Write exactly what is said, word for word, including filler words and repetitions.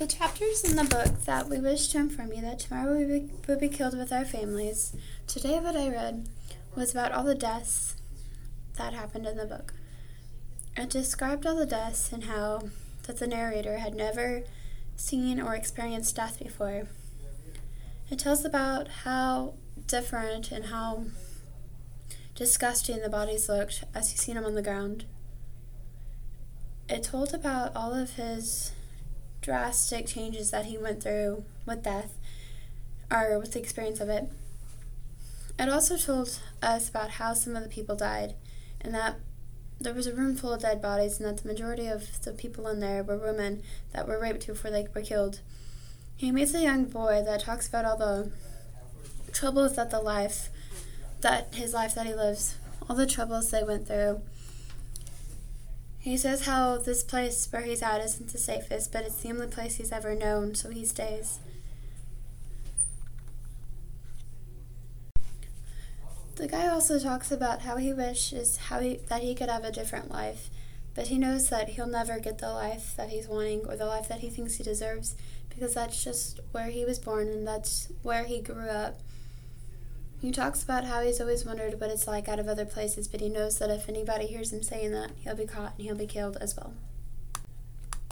The chapters in the book that we wish to inform you that tomorrow we be, will be killed with our families. Today, what I read was about all the deaths that happened in the book. It described all the deaths and how that the narrator had never seen or experienced death before. It tells about how different and how disgusting the bodies looked as he seen them on the ground. It told about all of his drastic changes that he went through with death, or with the experience of it. It also told us about how some of the people died, and that there was a room full of dead bodies, and that the majority of the people in there were women that were raped before they were killed. He meets a young boy that talks about all the troubles that the life, that his life that he lives, all the troubles they went through. He says how this place where he's at isn't the safest, but it's the only place he's ever known, so he stays. The guy also talks about how he wishes how he, that he could have a different life, but he knows that he'll never get the life that he's wanting or the life that he thinks he deserves, because that's just where he was born and that's where he grew up. He talks about how he's always wondered what it's like out of other places, but he knows that if anybody hears him saying that, he'll be caught and he'll be killed as well.